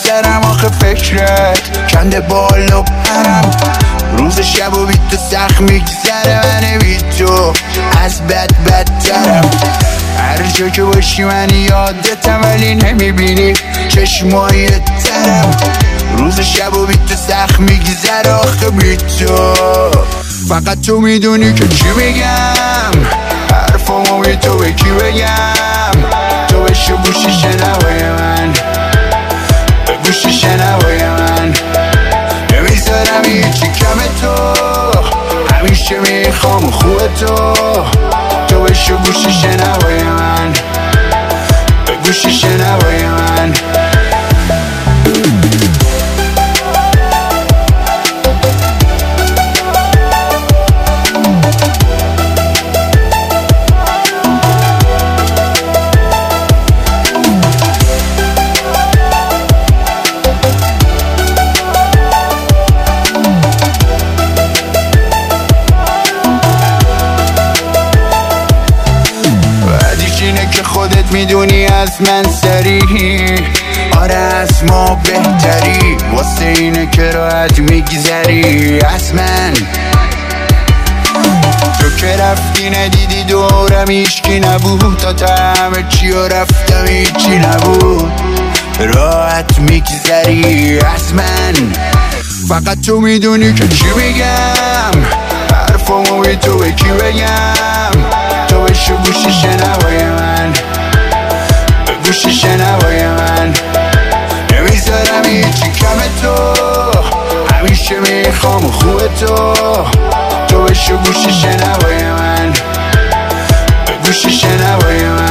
سرم آخه فکرت کنده بال و پرم روز شب و بی تو سخت میگذره من بی تو از بدترم هر جا که باشی من یادتم ولی نمیبینی چشمای ترم روز شب و بی تو سخت میگذره آخه بی تو فقط تو میدونی که چی میگم حرفامو بی تو به کی بگم تو بشو گوشی شنوای من به گوشی شنوای من نمیذارم هیچی کم تو همیشه میخوام خوب تو بشو گوشی شنوای من به گوشی شنوای من اینه که خودت میدونی از من سریع آره از ما بهتری واسه اینه که راحت میگذری از من تو که رفتی ندیدی دورم هیچکی نبود تا همه چی و رفتم هیچی نبود راحت میگذری از من فقط تو میدونی که چی میگم حرفامو بی تو به کی بگم تو بشو گوشی شنوای من به گوشی شنوای من نمیذارم هیچی کم تو همیشه میخوام خوب تو بشو گوشی شنوای من به گوشی شنوای من